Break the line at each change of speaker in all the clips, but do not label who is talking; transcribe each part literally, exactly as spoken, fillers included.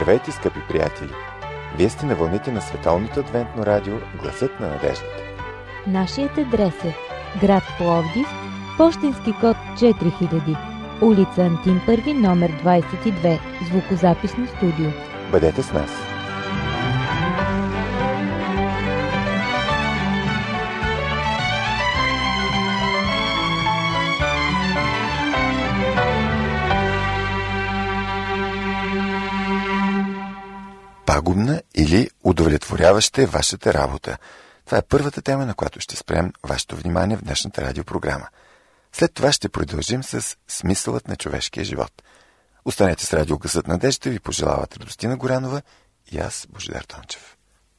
Здравейте, скъпи приятели! Вие сте на вълните на Световното адвентно радио Гласът на надеждата.
Нашият адрес е град Пловдив, пощенски код четири хиляди, улица Антим първи, номер двадесет и две, звукозаписно студио.
Бъдете с нас! Пагубна или удовлетворяваща е вашата работа. Това е първата тема, на която ще спрем вашето внимание в днешната радиопрограма. След това ще продължим с смисълът на човешкия живот. Останете с радио Гласът на надеждата, ви пожелават Радостина Горанова и аз, Божидар Тончев.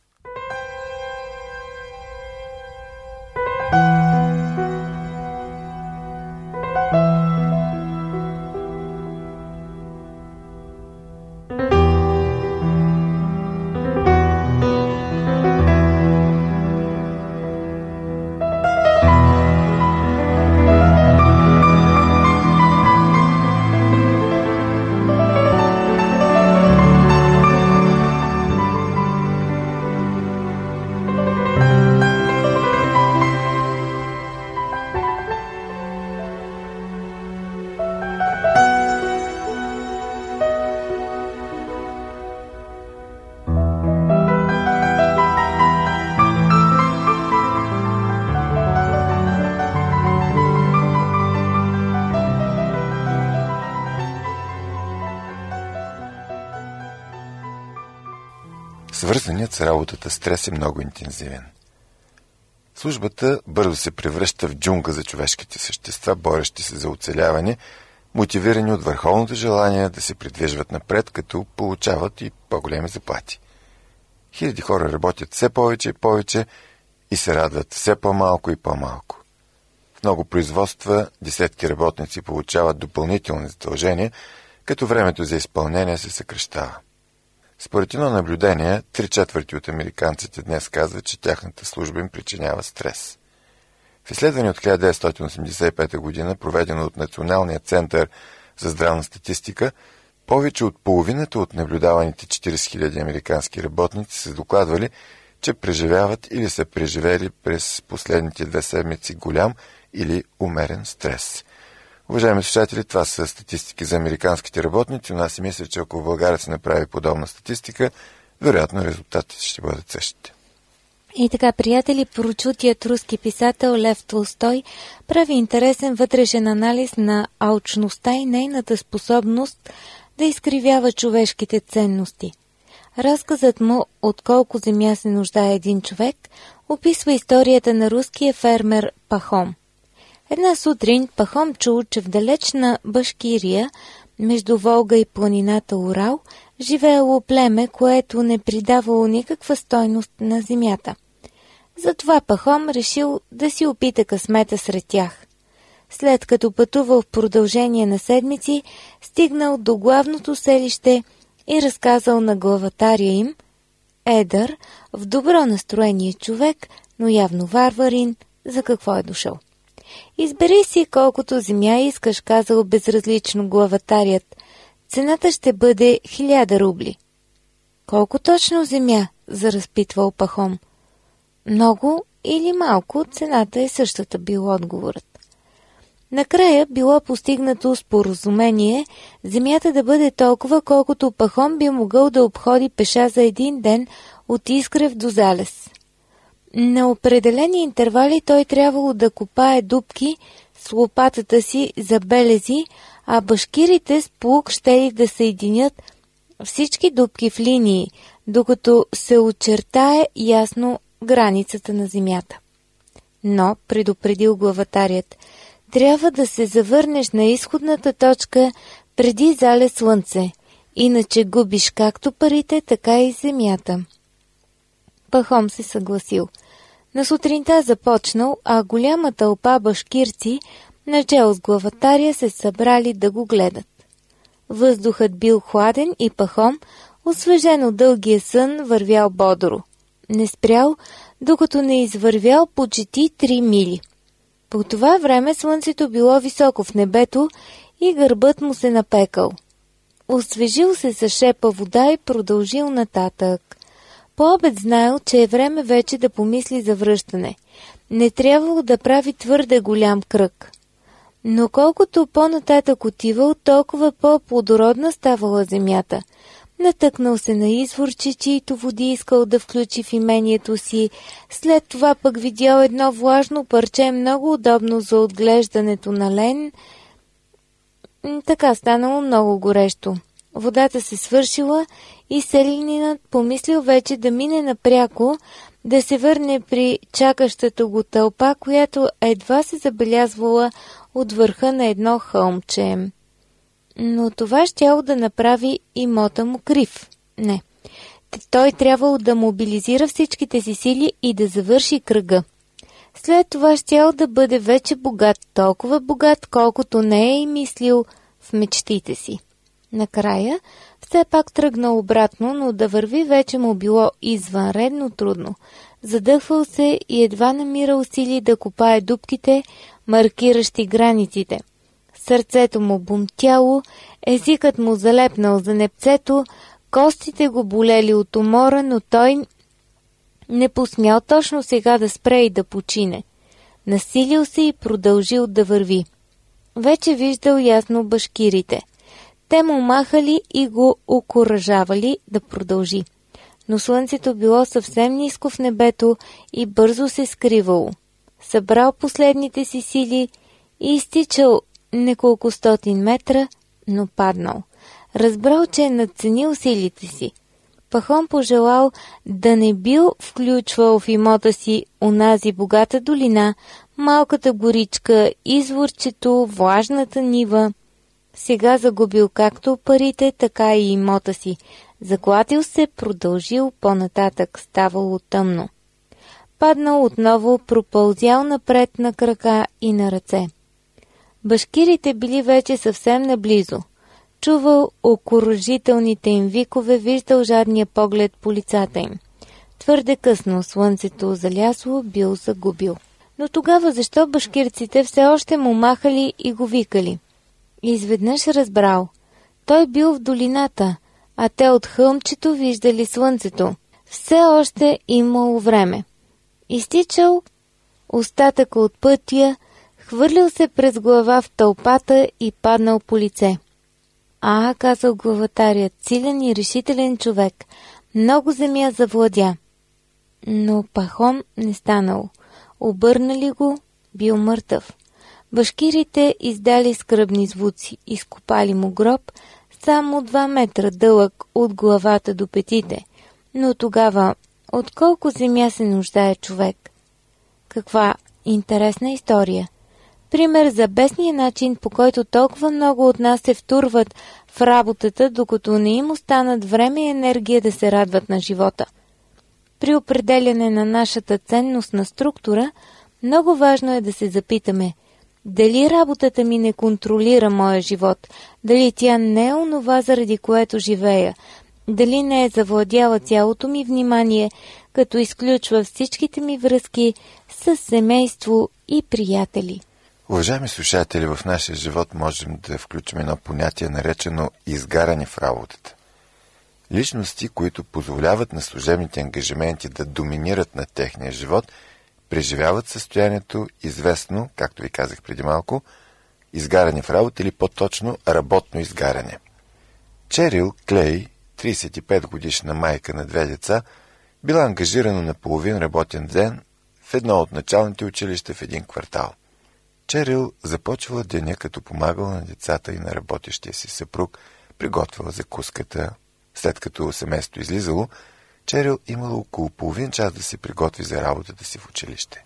Свързаният с работата стрес е много интензивен. Службата бързо се превръща в джунгла за човешките същества, борещи се за оцеляване, мотивирани от върховното желание да се придвижват напред, като получават и по-големи заплати. Хиляди хора работят все повече и повече и се радват все по-малко и по-малко. В много производства десетки работници получават допълнителни задължения, като времето за изпълнение се съкращава. Според едно наблюдение, три четвърти от американците днес казват, че тяхната служба им причинява стрес. В изследване от хиляда деветстотин осемдесет и пета година, проведено от Националния център за здравна статистика, повече от половината от наблюдаваните четиридесет хиляди американски работници са докладвали, че преживяват или са преживели през последните две седмици голям или умерен стрес. Уважаеми слушатели, това са статистики за американските работници. У нас си мисля, че ако в България се направи подобна статистика, вероятно резултатите ще бъдат същите.
И така, приятели, прочутият руски писател Лев Толстой прави интересен вътрешен анализ на алчността и нейната способност да изкривява човешките ценности. Разказът му «От колко земя се нуждае един човек» описва историята на руския фермер Пахом. Една сутрин Пахом чул, че в далечна Башкирия, между Волга и планината Урал, живеело племе, което не придавало никаква стойност на земята. Затова Пахом решил да си опита късмета сред тях. След като пътувал в продължение на седмици, стигнал до главното селище и разказал на главатаря им, едър, в добро настроение човек, но явно варварин, за какво е дошъл. Избери си колкото земя искаш, казал безразлично главатарят. Цената ще бъде хиляда рубли. Колко точно земя? Заразпитвал Пахом. Много или малко, цената е същата, бил отговорът. Накрая било постигнато споразумение земята да бъде толкова, колкото Пахом би могъл да обходи пеша за един ден от Изгрев до Залез. На определени интервали той трябвало да копае дупки с лопатата си за белези, а башкирите с плуг щели да съединят всички дупки в линии, докато се очертае ясно границата на земята. Но, предупредил главатарят, трябва да се завърнеш на изходната точка преди залез слънце, иначе губиш както парите, така и земята. Пахом се съгласил. На сутринта започнал, а голяма тълпа башкирци, начело с главатаря, се събрали да го гледат. Въздухът бил хладен и Пахом, освежен от дългия сън, вървял бодро. Не спрял, докато не извървял почти три мили. По това време слънцето било високо в небето и гърбът му се напекал. освежил се с шепа вода и продължил нататък. По обед знаел, че е време вече да помисли за връщане. Не трябвало да прави твърде голям кръг. Но колкото по-нататък отивал, толкова по-плодородна ставала земята. Натъкнал се на изворче, чието води искал да включи в имението си. След това пък видял едно влажно парче, много удобно за отглеждането на лен. Така станало много горещо. Водата се свършила и селянинът помислил вече да мине напряко, да се върне при чакащата го тълпа, която едва се забелязвала от върха на едно хълмче. Но това щяло да направи имота му крив. Не. Той трябвало да мобилизира всичките си сили и да завърши кръга. След това щял да бъде вече богат, толкова богат, колкото не е и мислил в мечтите си. Накрая все пак тръгнал обратно, но да върви вече му било извънредно трудно. Задъхвал се и едва намирал сили да копае дупките, маркиращи границите. Сърцето му бунтяло, езикът му залепнал за непцето, костите го болели от умора, но той не посмял точно сега да спре и да почине. Насилил се и продължил да върви. Вече виждал ясно башкирите. Те му махали и го окуражавали да продължи. Но слънцето било съвсем ниско в небето и бързо се скривало. Събрал последните си сили и изтичал неколко стотин метра, но паднал. Разбрал, че е надценил силите си. Пахом пожелал да не бил включвал в имота си онази богата долина, малката горичка, изворчето, влажната нива. Сега загубил както парите, така и имота си. Заклатил се, продължил по-нататък, ставало тъмно. Паднал отново, пропълзял напред на крака и на ръце. Башкирите били вече съвсем наблизо. Чувал окуражителните им викове, виждал жадния поглед по лицата им. Твърде късно слънцето залясло, бил загубил. Но тогава защо башкирците все още му махали и го викали? Изведнъж разбрал. Той бил в долината, а те от хълмчето виждали слънцето. Все още имало време. Изтичал остатъка от пътя, хвърлил се през глава в тълпата и паднал по лице. А, казал главатарят, силен и решителен човек. Много земя завладя. Но Пахом не станал. Обърнали го, бил мъртъв. Башкирите издали скръбни звуци, изкопали му гроб, само два метра дълъг от главата до петите. Но тогава, от колко земя се нуждае човек? Каква интересна история! Пример за бесния начин, по който толкова много от нас се втурват в работата, докато не им останат време и енергия да се радват на живота. При определяне на нашата ценностна структура, много важно е да се запитаме дали работата ми не контролира моя живот, дали тя не е онова, заради което живея, дали не е завладяла цялото ми внимание, като изключва всичките ми връзки с семейство и приятели.
Уважаеми слушатели, в нашия живот можем да включим едно понятие, наречено изгаряне в работата. Личности, които позволяват на служебните ангажименти да доминират над техния живот, преживяват състоянието известно, както ви казах преди малко, изгаряне в работа или по-точно работно изгаряне. Черил Клей, тридесет и пет годишна майка на две деца, била ангажирана на половин работен ден в едно от началните училища в един квартал. Черил започвала деня, като помагала на децата и на работещия си съпруг, приготвила закуската. След като семейството излизало, Черил имала около половин час да се приготви за работата си в училище.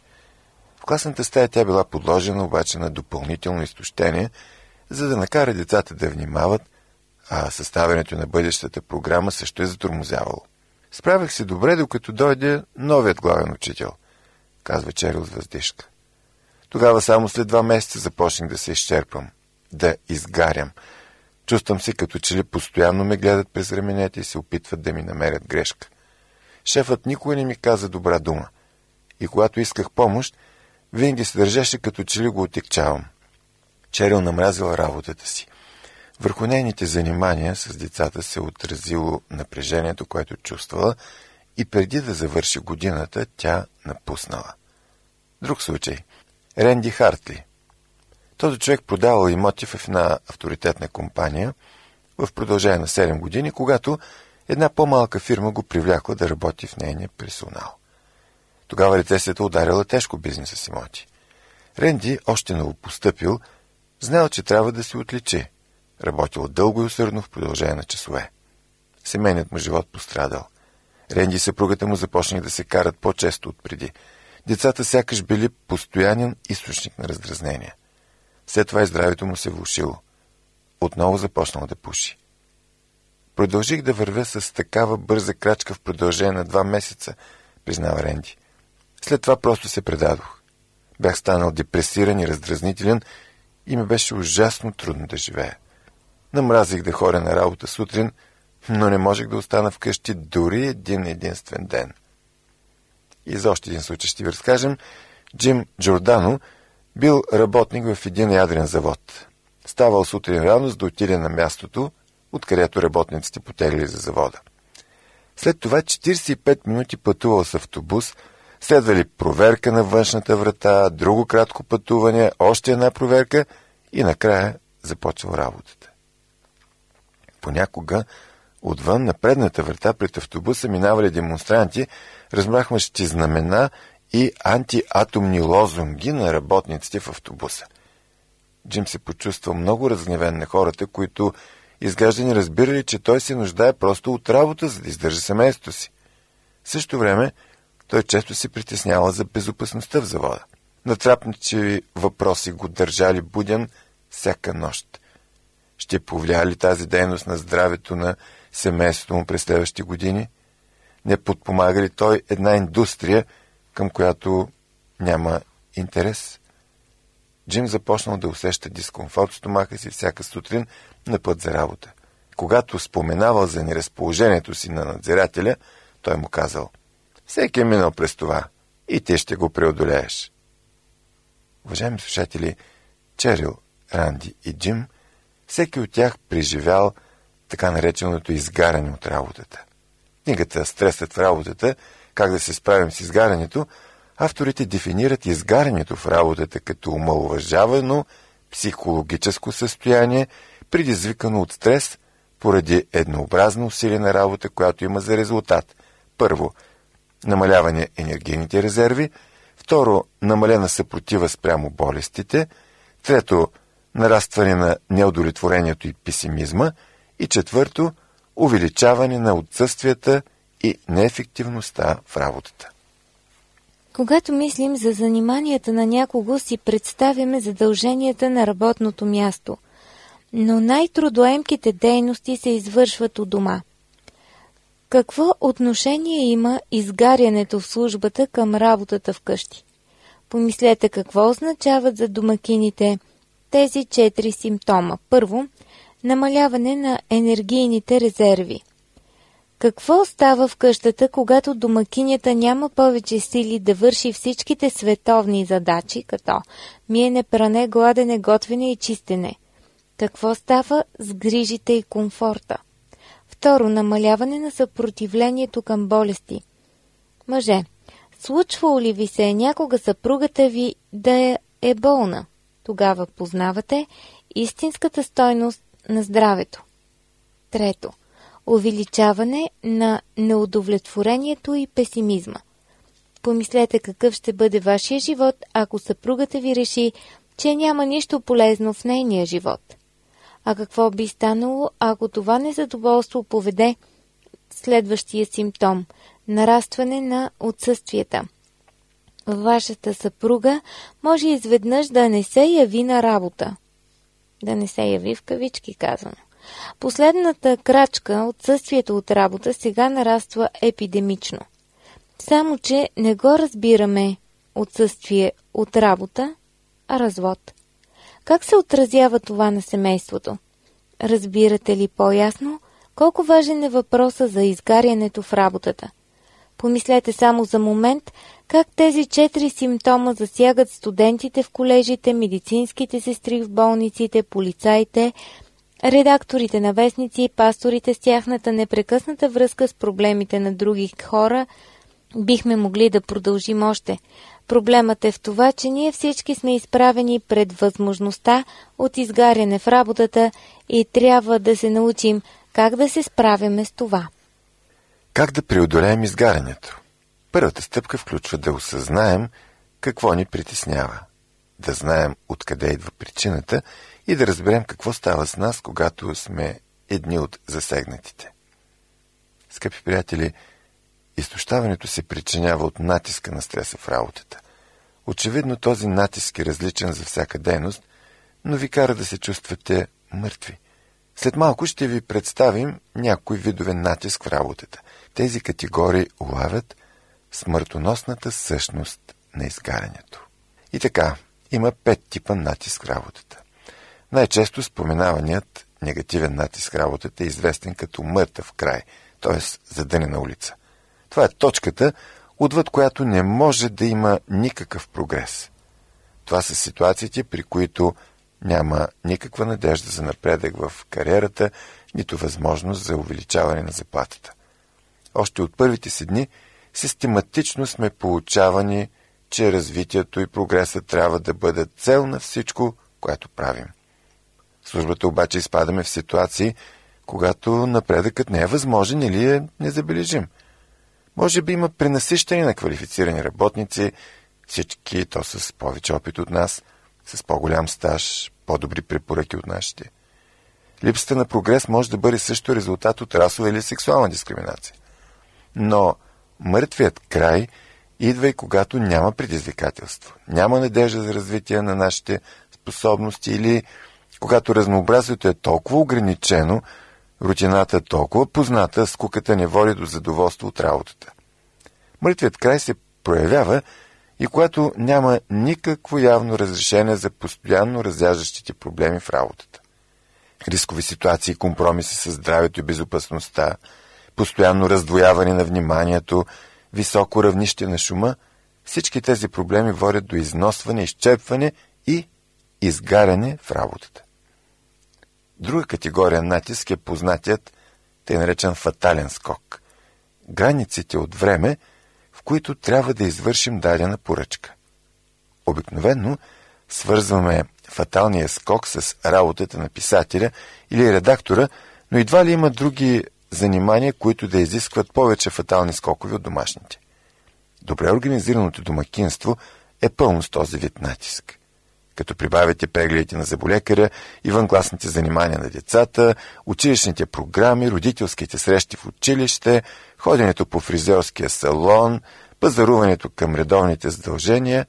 В класната стая тя била подложена обаче на допълнително изтощение, за да накара децата да внимават, а съставянето на бъдещата програма също е затормозявало. Справях се добре, докато дойде новият главен учител, казва Черил с въздишка. Тогава само след два месеца започнах да се изчерпвам, да изгарям. Чувствам се, като че ли постоянно ме гледат през раменете и се опитват да ми намерят грешка. Шефът никога не ми каза добра дума. И когато исках помощ, винаги се държеше, като че ли го отекчавам. Черил намразила работата си. Върху нейните занимания с децата се отразило напрежението, което чувствала, и преди да завърши годината, тя напуснала. Друг случай. Ренди Хартли. Този човек продавал имоти в една авторитетна компания в продължение на седем години, когато една по-малка фирма го привлякла да работи в нейния персонал. Тогава рецесията ударила тежко бизнеса с имоти. Ренди, още новопостъпил, знаел, че трябва да се отличи. Работил дълго и усърдно в продължение на часове. Семейният му живот пострадал. Ренди и съпругата му започнали да се карат по-често от преди. Децата сякаш били постоянен източник на раздразнение. След това и здравето му се влошило. Отново започнал да пуши. Продължих да вървя с такава бърза крачка в продължение на два месеца, признава Ренди. След това просто се предадох. Бях станал депресиран и раздразнителен и ми беше ужасно трудно да живея. Намразих да ходя на работа сутрин, но не можех да остана вкъщи дори един единствен ден. И за още един случай ще ви разкажем. Джим Джордано бил работник в един ядрен завод. Ставал сутрин рано, за да отиде на мястото, откъдето работниците потеглили за завода. След това четиридесет и пет минути пътувал с автобус, следвали проверка на външната врата, друго кратко пътуване, още една проверка и накрая започвал работата. Понякога отвън на предната врата пред автобуса минавали демонстранти, размахващи знамена и антиатомни лозунги на работниците в автобуса. Джим се почувствал много разгневен на хората, които изграждани разбирали, че той се нуждае просто от работа, за да издържа семейството си. В същото време той често се притеснявал за безопасността в завода. Натрапничеви въпроси го държали буден всяка нощ. Ще повлия ли тази дейност на здравето на семейството му през следващите години? Не подпомага ли той една индустрия, към която няма интерес? Джим започнал да усеща дискомфорт в стомаха си всяка сутрин на път за работа. Когато споменавал за неразположението си на надзирателя, той му казал: всеки е минал през това и ти ще го преодолееш. Уважаеми слушатели, Черил, Ранди и Джим, всеки от тях преживял така нареченото изгаряне от работата. Книгата «Стресът в работата. Как да се справим с изгарянето» авторите дефинират изгарянето в работата като омаловажавано психологическо състояние, предизвикано от стрес поради еднообразна усилена работа, която има за резултат: първо, намаляване енергийните резерви; второ, намалена съпротива спрямо болестите; трето, нарастване на неудовлетворението и песимизма; и четвърто, увеличаване на отсъствията и неефективността в работата.
Когато мислим за заниманията на някого, си представяме задълженията на работното място, но най-трудоемките дейности се извършват у дома. Какво отношение има изгарянето в службата към работата вкъщи? Помислете какво означават за домакините тези четири симптома. Първо, намаляване на енергийните резерви. Какво става в къщата, когато домакинята няма повече сили да върши всичките световни задачи, като миене, пране, гладене, готвене и чистене? Какво става с грижите и комфорта? Второ, намаляване на съпротивлението към болести. Мъже, случвало ли ви се някога съпругата ви да е, е болна? Тогава познавате истинската стойност на здравето. Трето, увеличаване на неудовлетворението и песимизма. Помислете какъв ще бъде вашия живот, ако съпругата ви реши, че няма нищо полезно в нейния живот. А какво би станало, ако това незадоволство поведе следващия симптом – нарастване на отсъствията? Вашата съпруга може изведнъж да не се яви на работа. Да не се яви в кавички казано. Последната крачка, отсъствието от работа, сега нараства епидемично. Само че не го разбираме отсъствие от работа, а развод. Как се отразява това на семейството? Разбирате ли по-ясно колко важен е въпроса за изгарянето в работата? Помислете само за момент как тези четири симптома засягат студентите в колежите, медицинските сестри в болниците, полицаите, Редакторите на вестници, пасторите с тяхната непрекъсната връзка с проблемите на други хора, бихме могли да продължим още. Проблемът е в това, че ние всички сме изправени пред възможността от изгаряне в работата и трябва да се научим как да се справяме с това.
Как да преодолеем изгарянето? Първата стъпка включва да осъзнаем какво ни притеснява, да знаем откъде идва причината и да разберем какво става с нас, когато сме едни от засегнатите. Скъпи приятели, изтощаването се причинява от натиска на стреса в работата. Очевидно този натиск е различен за всяка дейност, но ви кара да се чувствате мъртви. След малко ще ви представим някои видове натиск в работата. Тези категории улавят смъртоносната същност на изгарянето. И така, има пет типа натиск в работата. Най-често споменаваният негативен натиск в работата е известен като мъртъв край, т.е. задънена улица. Това е точката, отвъд която не може да има никакъв прогрес. Това са ситуациите, при които няма никаква надежда за напредък в кариерата, нито възможност за увеличаване на заплатата. Още от първите си дни систематично сме получавани, че развитието и прогресът трябва да бъдат цел на всичко, което правим. В службата обаче изпадаме в ситуации, когато напредъкът не е възможен или е незабележим. Може би има пренасищане на квалифицирани работници, всички то с повече опит от нас, с по-голям стаж, по-добри препоръки от нашите. Липсата на прогрес може да бъде също резултат от расова или сексуална дискриминация. Но мъртвият край идва и когато няма предизвикателство, няма надежда за развитие на нашите способности или когато разнообразието е толкова ограничено, рутината е толкова позната, скуката не води до задоволство от работата. Мъртвият край се проявява и когато няма никакво явно разрешение за постоянно разяждащите проблеми в работата. Рискови ситуации, компромиси с здравето и безопасността, постоянно раздвояване на вниманието, високо равнище на шума, всички тези проблеми водят до износване, изчерпване и изгаряне в работата. Друга категория натиск е познатият, тъй наречен фатален скок. Границите от време, в които трябва да извършим дадена поръчка. Обикновено свързваме фаталния скок с работата на писателя или редактора, но едва ли има други занимания, които да изискват повече фатални скокове от домашните. Добре организираното домакинство е пълно с този вид натиск. Като прибавите прегледите на зъболекаря, извънкласните занимания на децата, училищните програми, родителските срещи в училище, ходенето по фризьорския салон, пазаруването към редовните задължения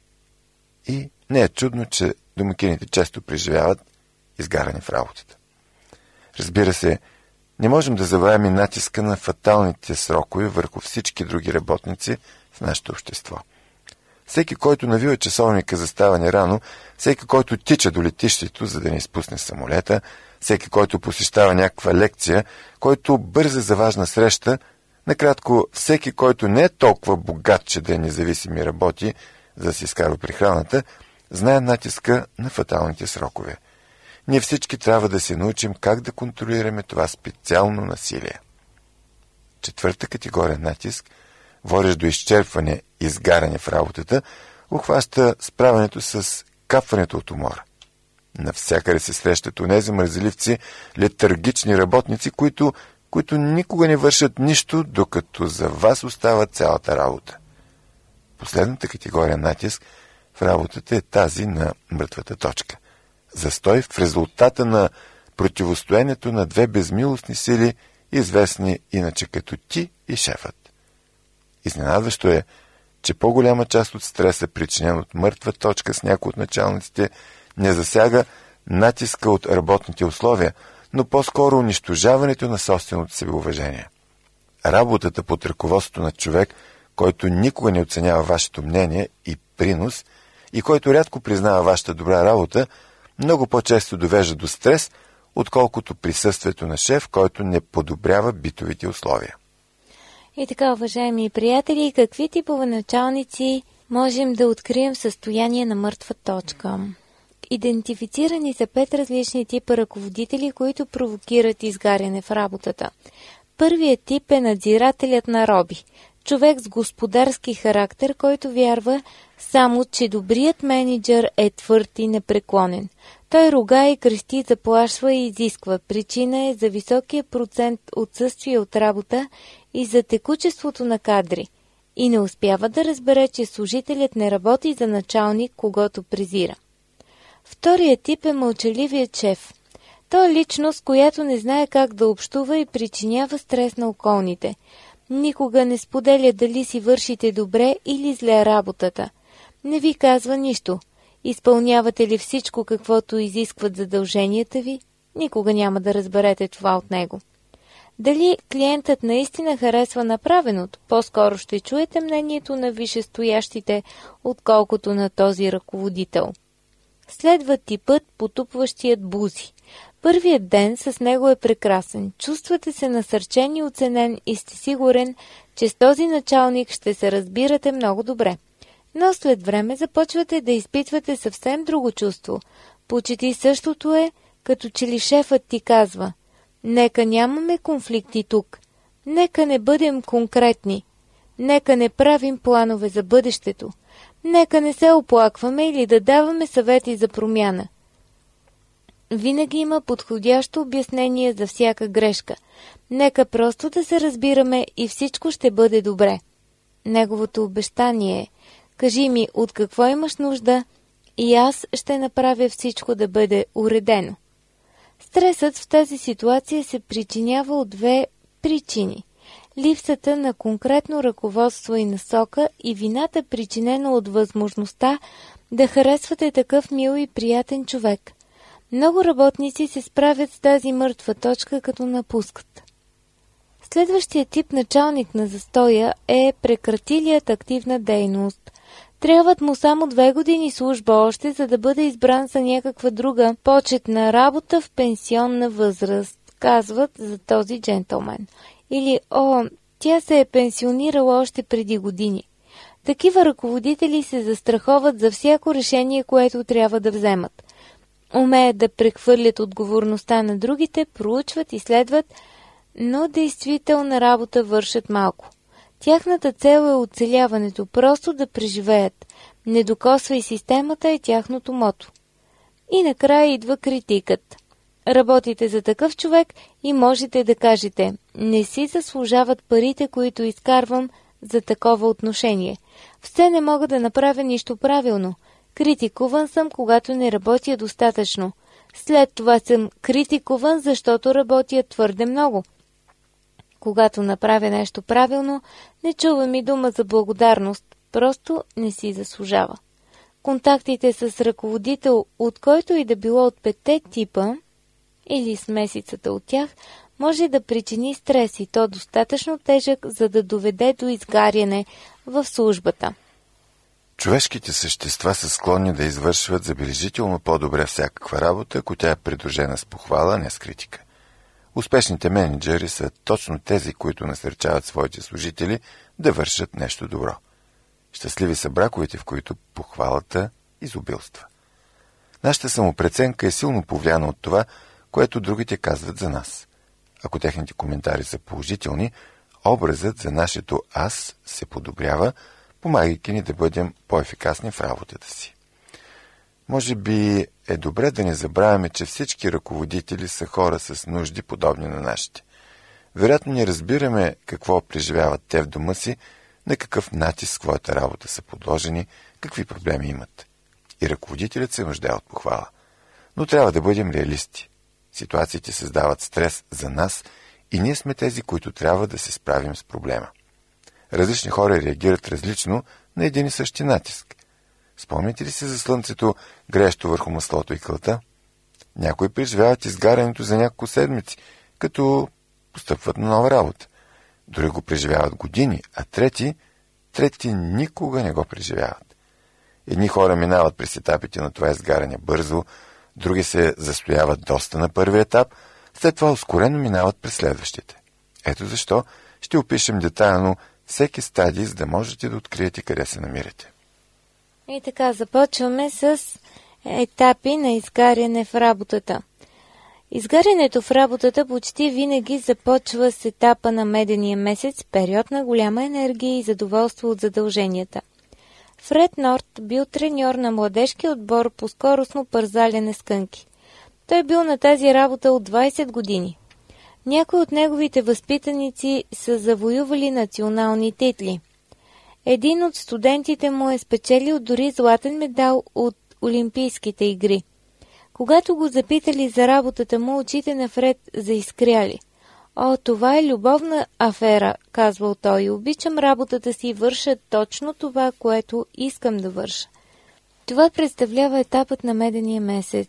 и не е чудно, че домакините често преживяват изгаряне в работата. Разбира се, не можем да забравим и натиска на фаталните срокове върху всички други работници в нашето общество. Всеки, който навива часовника за ставане рано, всеки, който тича до летището, за да не изпусне самолета, всеки, който посещава някаква лекция, който бърза за важна среща, накратко, всеки, който не е толкова богат, че да е независим и работи, за да си изкарва прехраната, знае натиска на фаталните срокове. Ние всички трябва да се научим как да контролираме това специално насилие. Четвърта категория натиск, водещ до изчерпване и изгаряне в работата, ухваща справянето с капването от умора. Навсякъде се срещат онези мързеливци, летаргични работници, които, които никога не вършат нищо, докато за вас остава цялата работа. Последната категория натиск в работата е тази на мъртвата точка. Застой в резултата на противостоянието на две безмилостни сили, известни иначе като ти и шефът. Изненадващо е, че по-голяма част от стреса, причинен от мъртва точка с някои от началниците, не засяга натиска от работните условия, но по-скоро унищожаването на собственото себе уважение. Работата под ръководството на човек, който никога не оценява вашето мнение и принос и който рядко признава вашата добра работа, много по-често довежда до стрес, отколкото присъствието на шеф, който не подобрява битовите условия.
И така, уважаеми приятели, какви типове началници можем да открием в състояние на мъртва точка? Идентифицирани са пет различни типа ръководители, които провокират изгаряне в работата. Първият тип е надзирателят на роби. Човек с господарски характер, който вярва само, че добрият мениджър е твърд и непреклонен. Той руга и крещи, заплашва и изисква. Причина е за високия процент отсъствие от работа и за текучеството на кадри. И не успява да разбере, че служителят не работи за началник, когото презира. Вторият тип е мълчаливият шеф. Той е личност, която не знае как да общува и причинява стрес на околните. Никога не споделя дали си вършите добре или зле работата. Не ви казва нищо. Изпълнявате ли всичко, каквото изискват задълженията ви? Никога няма да разберете това от него. Дали клиентът наистина харесва направеното, по-скоро ще чуете мнението на висшестоящите, отколкото на този ръководител. Следва типът потупващият бузи. Първият ден с него е прекрасен. Чувствате се насърчен и оценен и сте сигурен, че с този началник ще се разбирате много добре. Но след време започвате да изпитвате съвсем друго чувство. Почти същото е, като че ли шефът ти казва: нека нямаме конфликти тук, нека не бъдем конкретни, нека не правим планове за бъдещето, нека не се оплакваме или да даваме съвети за промяна. Винаги има подходящо обяснение за всяка грешка. Нека просто да се разбираме и всичко ще бъде добре. Неговото обещание е: кажи ми от какво имаш нужда и аз ще направя всичко да бъде уредено. Стресът в тази ситуация се причинява от две причини. Липсата на конкретно ръководство и насока и вината, причинена от възможността да харесвате такъв мил и приятен човек. Много работници се справят с тази мъртва точка, като напускат. Следващия тип началник на застоя е прекратилият активна дейност. Трябват му само две години служба още, за да бъде избран за някаква друга почетна работа в пенсионна възраст, казват за този джентълмен. Или: о, тя се е пенсионирала още преди години. Такива ръководители се застраховат за всяко решение, което трябва да вземат. Умеят да прехвърлят отговорността на другите, проучват, изследват, но действителна работа вършат малко. Тяхната цел е оцеляването, просто да преживеят. Не докосвай системата е тяхното мото. И накрая идва критикът. Работите за такъв човек и можете да кажете: не си заслужават парите, които изкарвам за такова отношение. Все не мога да направя нищо правилно. Критикуван съм, когато не работя достатъчно. След това съм критикуван, защото работя твърде много. Когато направя нещо правилно, не чувам и дума за благодарност, просто не си заслужава. Контактите с ръководител, от който и да било от петте типа, или смесицата от тях, може да причини стрес и то достатъчно тежък, за да доведе до изгаряне в службата.
Човешките същества са склонни да извършват забележително по-добре всякаква работа, ако тя е придружена с похвала, не с критика. Успешните менеджери са точно тези, които насърчават своите служители да вършат нещо добро. Щастливи са браковете, в които похвалата изобилства. Нашата самопреценка е силно повлияна от това, което другите казват за нас. Ако техните коментари са положителни, образът за нашето аз се подобрява, помагайки ни да бъдем по-ефикасни в работата си. Може би е добре да не забравяме, че всички ръководители са хора с нужди, подобни на нашите. Вероятно не разбираме какво преживяват те в дома си, на какъв натиск своята работа са подложени, какви проблеми имат. И ръководителят се нуждае от похвала. Но трябва да бъдем реалисти. Ситуациите създават стрес за нас и ние сме тези, които трябва да се справим с проблема. Различни хора реагират различно на един и същи натиск. Спомняте ли се за слънцето, грещо върху маслото и кълта? Някои преживяват изгарянето за няколко седмици, като постъпват на нова работа. Дори го преживяват години, а трети, трети никога не го преживяват. Едни хора минават през етапите на това изгаряне бързо, други се застояват доста на първи етап, след това ускорено минават през следващите. Ето защо ще опишем детайлно всеки стадий, за да можете да откриете къде се намирате.
И така, започваме с Етапи на изгаряне в работата. Изгарянето в работата почти винаги започва с етапа на медения месец, период на голяма енергия и задоволство от задълженията. Фред Норт бил треньор на младежки отбор по скоростно пързаляне с кънки. Той бил на тази работа от двайсет години. Някои от неговите възпитаници са завоювали национални титли. Един от студентите му е спечелил дори златен медал от Олимпийските игри. Когато го запитали за работата му, очите на Фред заискряли. О, това е любовна афера, казвал той. Обичам работата си и върша точно това, което искам да върша. Това представлява етапът на медения месец.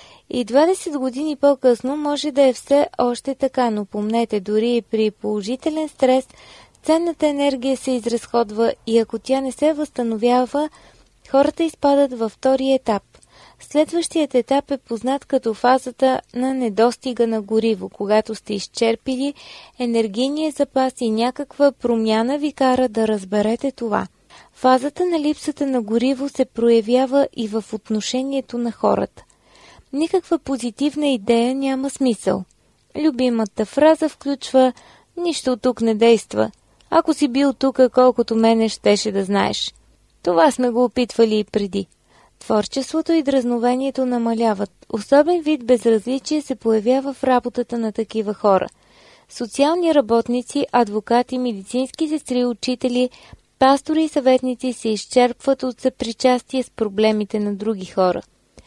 И двайсет години по-късно може да е все още така, но помнете, дори и при положителен стрес, ценната енергия се изразходва и ако тя не се възстановява, хората изпадат във втория етап. Следващият етап е познат като фазата на недостига на гориво, когато сте изчерпили енергийния запас и някаква промяна ви кара да разберете това. Фазата на липсата на гориво се проявява и в отношението на хората. Никаква позитивна идея няма смисъл. Любимата фраза включва «Нищо тук не действа. Ако си бил тук, колкото мене щеше да знаеш». Това сме го опитвали и преди. Творчеството и дразновението намаляват. Особен вид безразличие се появява в работата на такива хора. Социални работници, адвокати, медицински сестри, учители, пастори и съветници се изчерпват от съпричастие с проблемите на други хора.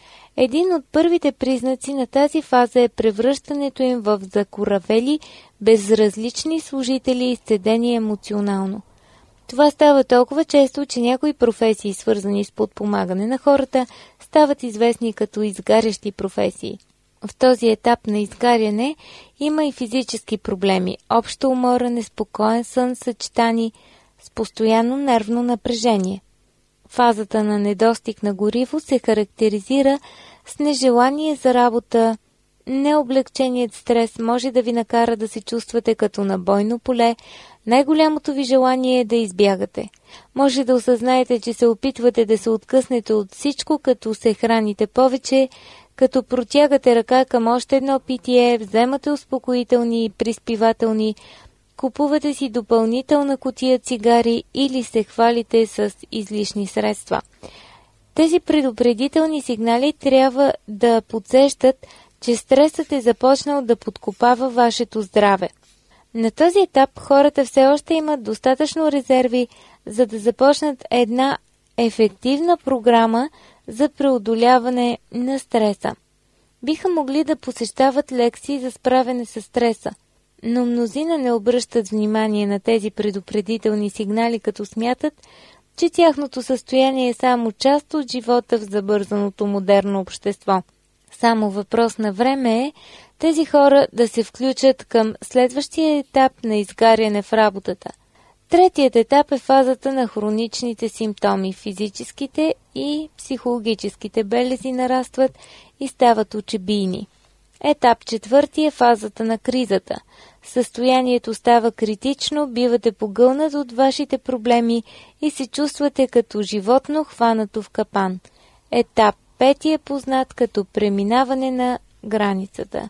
Един от първите признаци на тази фаза е превръщането им в закоравели, безразлични служители, изцедени емоционално. Това става толкова често, че някои професии, свързани с подпомагане на хората, стават известни като изгарящи професии. В този етап на изгаряне има и физически проблеми, обща умора, неспокоен сън, съчетани с постоянно нервно напрежение. Фазата на недостиг на гориво се характеризира с нежелание за работа. Необлегченият стрес може да ви накара да се чувствате като на бойно поле. Най-голямото ви желание е да избягате. Може да осъзнаете, че се опитвате да се откъснете от всичко, като се храните повече, като протягате ръка към още едно питие, вземате успокоителни и приспивателни, купувате си допълнителна кутия цигари или се хвалите с излишни средства. Тези предупредителни сигнали трябва да подсещат, че стресът е започнал да подкопава вашето здраве. На този етап хората все още имат достатъчно резерви, за да започнат една ефективна програма за преодоляване на стреса. Биха могли да посещават лекции за справяне с стреса, но мнозина не обръщат внимание на тези предупредителни сигнали, като смятат, че тяхното състояние е само част от живота в забързаното модерно общество. Само въпрос на време е тези хора да се включат към следващия етап на изгаряне в работата. Третият етап е фазата на хроничните симптоми. Физическите и психологическите белези нарастват и стават очебийни. Етап четвърти е фазата на кризата. Състоянието става критично, бивате погълнат от вашите проблеми и се чувствате като животно хванато в капан. Етап пети е познат като преминаване на границата,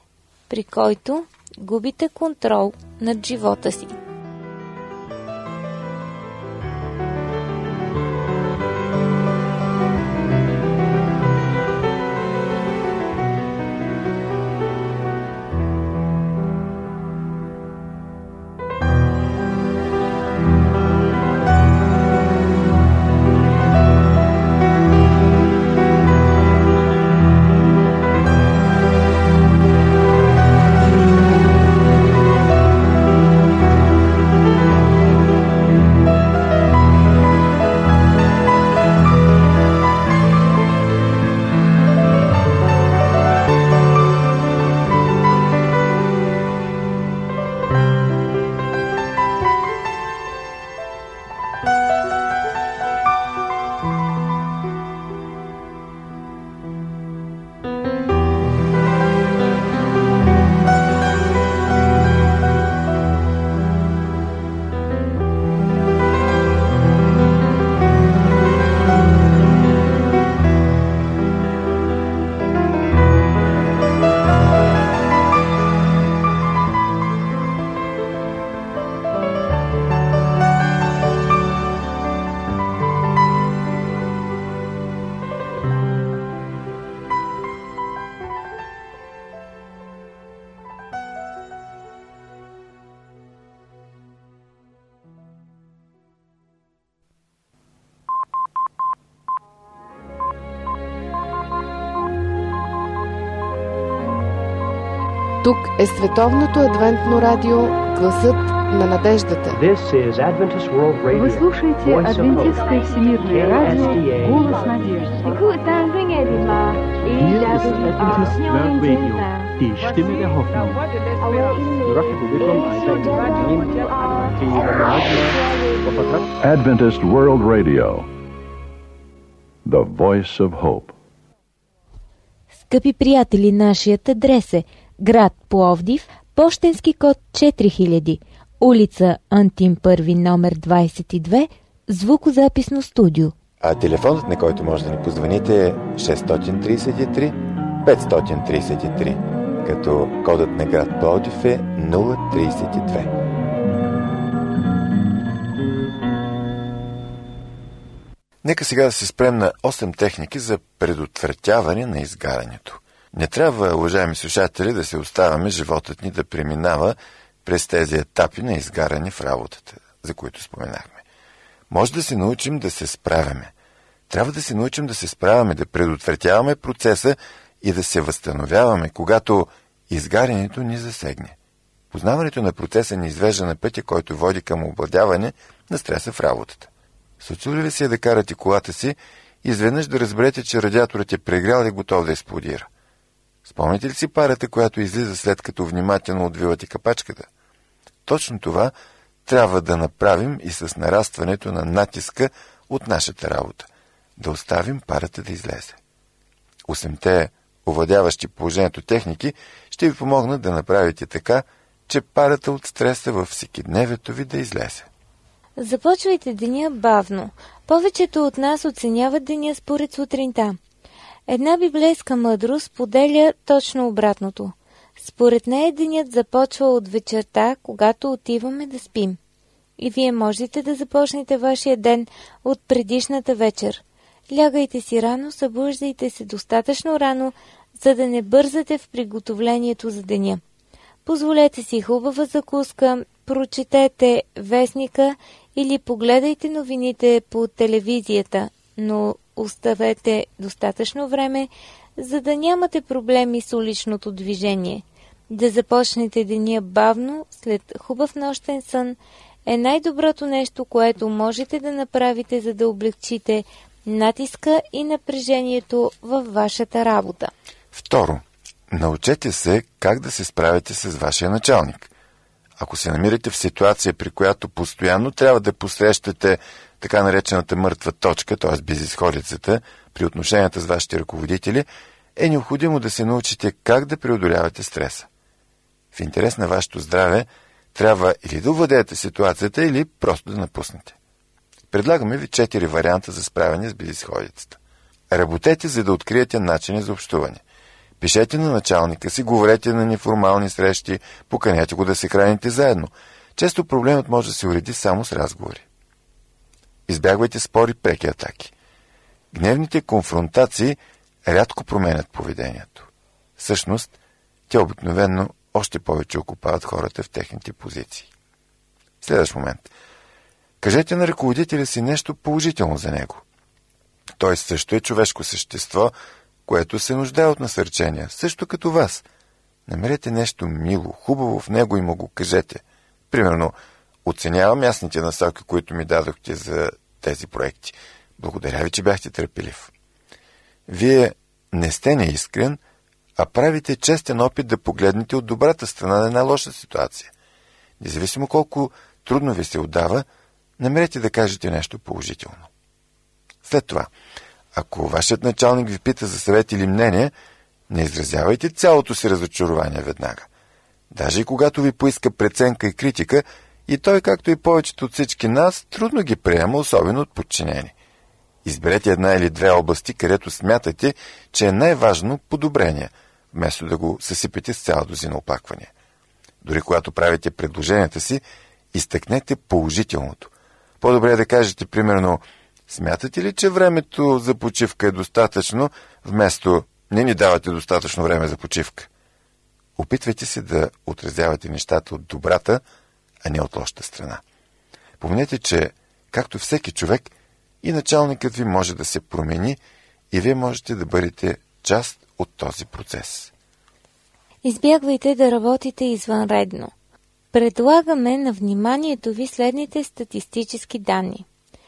при който губите контрол над живота си.
Тук е Световното адвентно радио Гласът на надеждата.
Вы слушаете Адвентистское всемирное радио Голос надежды.
Die Stimme der Hoffnung.
Adventist World Radio, the voice of hope.
Скъпи приятели, нашият адрес е град Пловдив, пощенски код четири хиляди, улица Антим първи, номер двадесет и две, звукозаписно студио.
А телефонът, на който може да ни позвоните, е шест три три пет три три, като кодът на град Пловдив е нула тридесет и две. Нека сега да се спрем на осем техники за предотвратяване на изгарянето. Не трябва, уважаеми слушатели, да се оставяме животът ни да преминава през тези етапи на изгаряне в работата, за които споменахме. Може да се научим да се справяме. Трябва да се научим да се справяме, да предотвратяваме процеса и да се възстановяваме, когато изгарянето ни засегне. Познаването на процеса ни извежда на пътя, който води към овладяване на стреса в работата. Случило ли се е да карате колата си и изведнъж да разберете, че радиаторът е прегрял и готов да експлодира? Спомните ли си парата, която излиза след като внимателно отвивате капачката? Точно това трябва да направим и с нарастването на натиска от нашата работа. Да оставим парата да излезе. Осемте овладяващи положението техники ще ви помогнат да направите така, че парата от стреса във всекидневието ви да излезе.
Започвайте деня бавно. Повечето от нас оценяват деня според сутринта. Една библейска мъдрост поделя точно обратното. Според нея денят започва от вечерта, когато отиваме да спим. И вие можете да започнете вашия ден от предишната вечер. Лягайте си рано, събуждайте се достатъчно рано, за да не бързате в приготовлението за деня. Позволете си хубава закуска, прочетете вестника или погледайте новините по телевизията, но оставете достатъчно време, за да нямате проблеми с уличното движение. Да започнете деня бавно, след хубав нощен сън, е най-доброто нещо, което можете да направите, за да облегчите натиска и напрежението във вашата работа.
Второ, научете се как да се справите с вашия началник. Ако се намирате в ситуация, при която постоянно трябва да посрещате така наречената мъртва точка, т.е. безизходицата, при отношенията с вашите ръководители, е необходимо да се научите как да преодолявате стреса. В интерес на вашето здраве трябва или да овладеете ситуацията, или просто да напуснете. Предлагаме ви четири варианта за справяне с безизходицата. Работете, за да откриете начини за общуване. Пишете на началника си, говорете на неформални срещи, поканете го да се храните заедно. Често проблемът може да се уреди само с разговори. Избягвайте спори, преки атаки. Гневните конфронтации рядко променят поведението. Всъщност, те обикновено още повече окупават хората в техните позиции. Следващ момент. Кажете на ръководителя си нещо положително за него. Той също е човешко същество, което се нуждае от насърчения, също като вас. Намерете нещо мило, хубаво в него и му го кажете. Примерно, оценявам ясните насоки, които ми дадохте за тези проекти. Благодаря ви, че бяхте търпелив. Вие не сте неискрен, а правите честен опит да погледнете от добрата страна на една лоша ситуация. Независимо колко трудно ви се отдава, намерете да кажете нещо положително. След това, ако вашият началник ви пита за съвет или мнение, не изразявайте цялото си разочарование веднага. Даже и когато ви поиска преценка и критика, и той, както и повечето от всички нас, трудно ги приема, особено от подчинени. Изберете една или две области, където смятате, че е най-важно подобрение, вместо да го съсипете с цяла дозина оплаквания. Дори когато правите предложенията си, изтъкнете положителното. По-добре е да кажете, примерно, смятате ли, че времето за почивка е достатъчно, вместо не ни давате достатъчно време за почивка? Опитвайте се да отразявате нещата от добрата, а не от лошата страна. Помнете, че, както всеки човек, и началникът ви може да се промени и вие можете да бъдете част от този процес.
Избягвайте да работите извънредно. Предлагаме на вниманието ви следните статистически данни.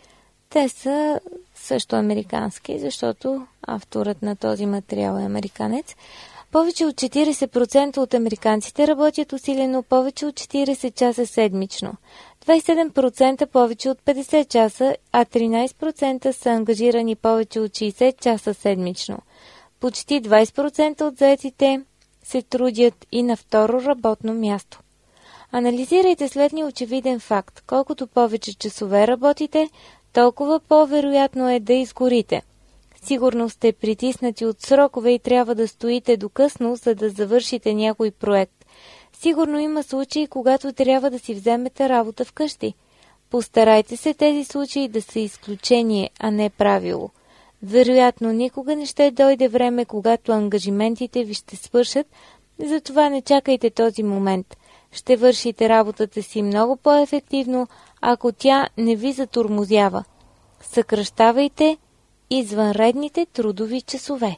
Те са също американски, защото авторът на този материал е американец. Повече от четирийсет процента от американците работят усилено повече от четирийсет часа седмично, двадесет и седем процента повече от петдесет часа, а тринадесет процента са ангажирани повече от шейсет часа седмично. Почти двадесет процента от заетите се трудят и на второ работно място. Анализирайте следния очевиден факт. Колкото повече часове работите, толкова по-вероятно е да изгорите. Сигурно сте притиснати от срокове и трябва да стоите до късно, за да завършите някой проект. Сигурно има случаи, когато трябва да си вземете работа вкъщи. Постарайте се тези случаи да са изключение, а не правило. Вероятно, никога не ще дойде време, когато ангажиментите ви ще свършат, затова не чакайте този момент. Ще вършите работата си много по-ефективно, ако тя не ви затормозява. Съкращавайте извънредните трудови часове.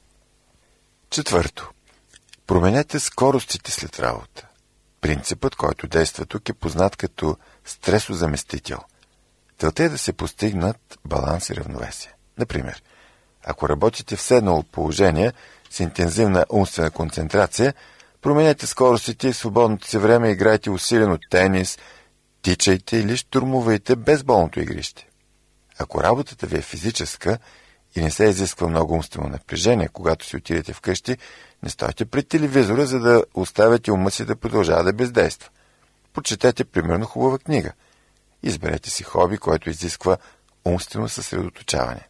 Четвърто. Променете скоростите след работа. Принципът, който действа тук, е познат като стресозаместител. Целта е да се постигнат баланс и равновесие. Например, ако работите в седнало положение с интензивна умствена концентрация, променете скоростите и в свободното си време играйте усилено тенис, тичайте или штурмувайте безболното игрище. Ако работата ви е физическа и не се изисква много умствено напрежение, когато си отидете вкъщи, не стойте пред телевизора, за да оставяте ума си да продължава да бездейства. Прочетете примерно хубава книга. Изберете си хоби, което изисква умствено съсредоточаване.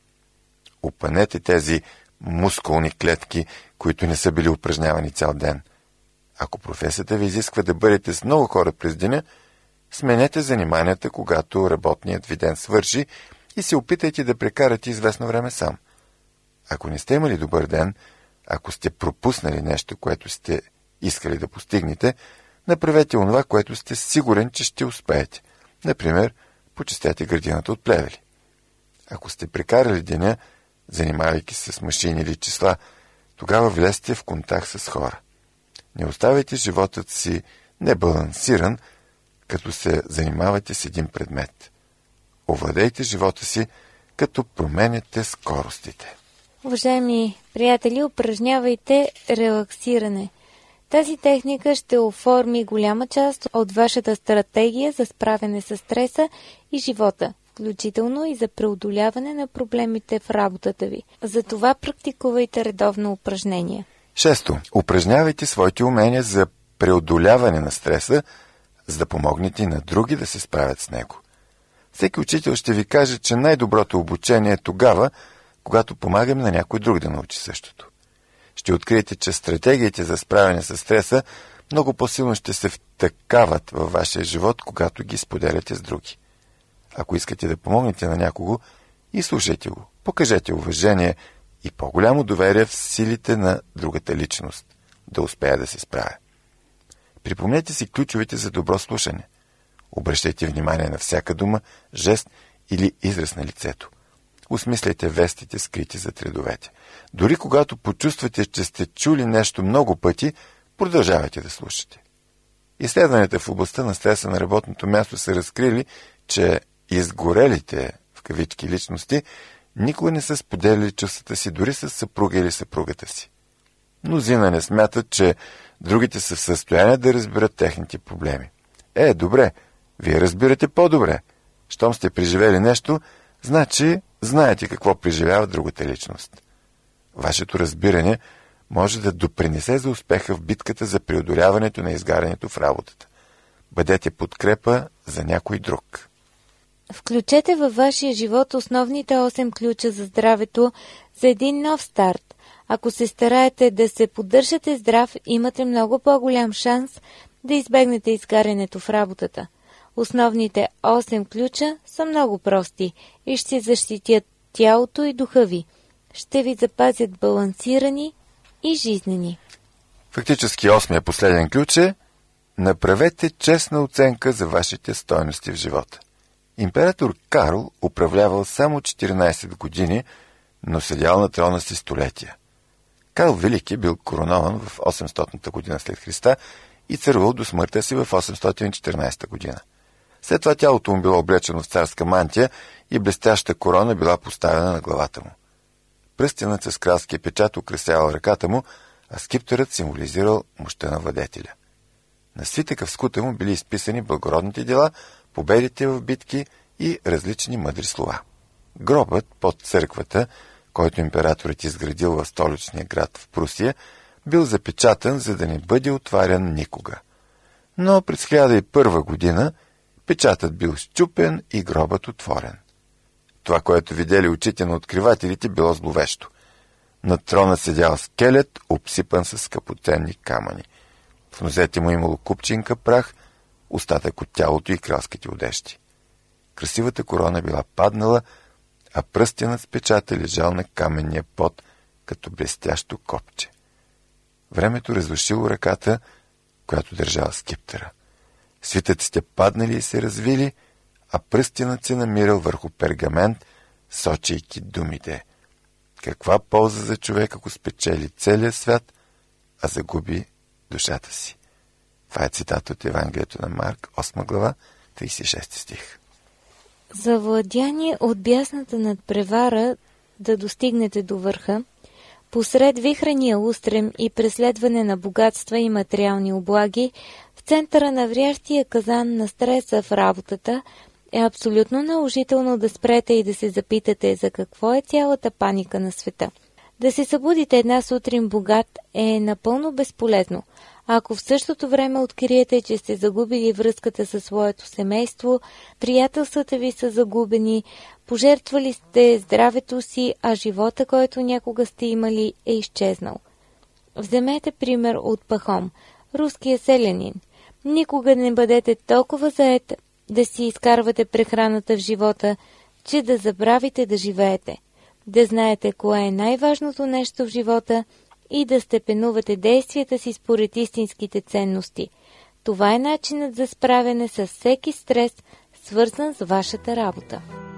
Опънете тези мускулни клетки, които не са били упражнявани цял ден. Ако професията ви изисква да бъдете с много хора през деня, сменете заниманията, когато работният ви ден свърши и се опитайте да прекарате известно време сам. Ако не сте имали добър ден, ако сте пропуснали нещо, което сте искали да постигнете, направете онова, което сте сигурен, че ще успеете. Например, почистете градината от плевели. Ако сте прекарали деня, занимавайки се с машини или числа, тогава влезте в контакт с хора. Не оставяйте животът си небалансиран, като се занимавате с един предмет. Овладейте живота си, като променяте скоростите.
Уважаеми приятели, упражнявайте релаксиране. Тази техника ще оформи голяма част от вашата стратегия за справяне с стреса и живота, включително и за преодоляване на проблемите в работата ви. Затова практикувайте редовно упражнения.
Шесто. Упражнявайте своите умения за преодоляване на стреса, за да помогнете и на други да се справят с него. Всеки учител ще ви каже, че най-доброто обучение е тогава, когато помагаме на някой друг да научи същото. Ще откриете, че стратегиите за справяне с стреса много по-силно ще се втъкават във вашия живот, когато ги споделяте с други. Ако искате да помогнете на някого, изслушайте го, покажете уважение и по-голямо доверие в силите на другата личност, да успее да се справя. Припомнете си ключовете за добро слушане. Обръщайте внимание на всяка дума, жест или израз на лицето. Осмисляйте вестите, скрити зад редовете. Дори когато почувствате, че сте чули нещо много пъти, продължавайте да слушате. Изследванията в областта на стреса на работното място са разкрили, че изгорелите, в кавички, личности никога не са споделили чувствата си дори с съпруга или съпругата си. Мнозина не смятат, че другите са в състояние да разберат техните проблеми. Е, добре, вие разбирате по-добре. Щом сте преживели нещо, значи знаете какво преживява другата личност. Вашето разбиране може да допринесе за успеха в битката за преодоляването на изгарянето в работата. Бъдете подкрепа за някой друг.
Включете във вашия живот основните осем ключа за здравето за един нов старт. Ако се стараете да се поддържате здрав, имате много по-голям шанс да избегнете изгарянето в работата. Основните осем ключа са много прости и ще защитят тялото и духа ви. Ще ви запазят балансирани и жизнени.
Фактически осмия последен ключ е: направете честна оценка за вашите стойности в живота. Император Карл управлявал само четиринадесет години, но седял на трона си столетия. Карл Велики бил коронован в осемстотната година след Христа и царувал до смъртта си в осемстотин и четиринадесета година. След това тялото му било облечено в царска мантия и блестяща корона била поставена на главата му. Пръстенът с кралския печат украсявал ръката му, а скипетърът символизирал мощта на владетеля. На свитъка в скута му били изписани благородните дела, победите в битки и различни мъдри слова. Гробът под църквата, който императорът изградил в столичния град в Прусия, бил запечатан, за да не бъде отварян никога. Но през хиляда и първа година печатът бил счупен и гробът отворен. Това, което видели очите на откривателите, било зловещо. Над трона седял скелет, обсипан с скъпоценни камъни. В нозете му имало купчинка прах, остатък от тялото и кралските одежди. Красивата корона била паднала, а пръстенът с печата лежал на каменния под, като блестящо копче. Времето разрушило ръката, която държала скипетъра. Свитъците паднали и се развили, а пръстенът се намирал върху пергамент, сочейки думите: каква полза за човек, ако спечели целия свят, а загуби душата си. Това е цитат от Евангелието на Марк, осма глава, тридесет и шести стих.
Завладяни от бясната надпревара да достигнете до върха, посред вихрения устрем и преследване на богатства и материални облаги, в центъра на врящия казан на стреса в работата, е абсолютно наложително да спрете и да се запитате за какво е цялата паника на света. Да се събудите една сутрин богат е напълно безполезно. Ако в същото време откриете, че сте загубили връзката със своето семейство, приятелствата ви са загубени, пожертвали сте здравето си, а живота, който някога сте имали, е изчезнал. Вземете пример от Пахом, руския селянин. Никога не бъдете толкова заед да си изкарвате прехраната в живота, че да забравите да живеете. Да знаете кое е най-важното нещо в живота и да степенувате действията си според истинските ценности. Това е начинът за справяне с всеки стрес, свързан с вашата работа.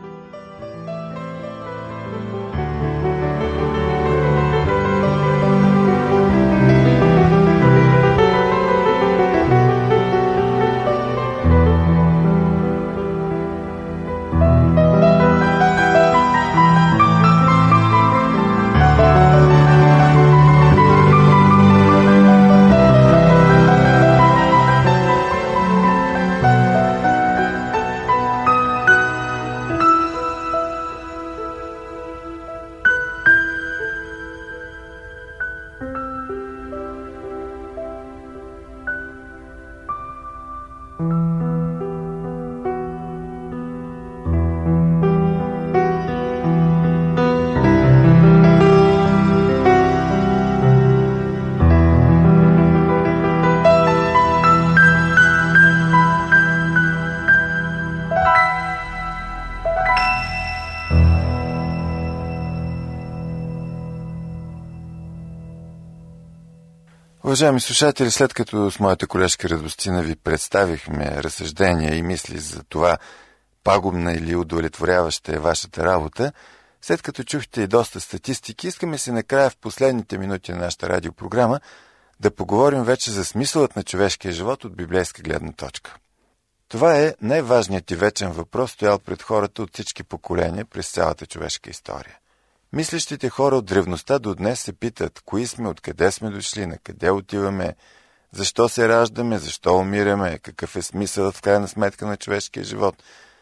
Уважаеми слушатели, след като с моята колежка Радостина ви представихме разсъждения и мисли за това пагубна или удовлетворяваща е вашата работа, след като чухте и доста статистики, искаме си накрая в последните минути на нашата радиопрограма да поговорим вече за смисълът на човешкия живот от библейска гледна точка. Това е най-важният и вечен въпрос, стоял пред хората от всички поколения през цялата човешка история. Мислещите хора от древността до днес се питат кои сме, откъде сме дошли, на къде отиваме, защо се раждаме, защо умираме, какъв е смисълът в крайна сметка на човешкия живот.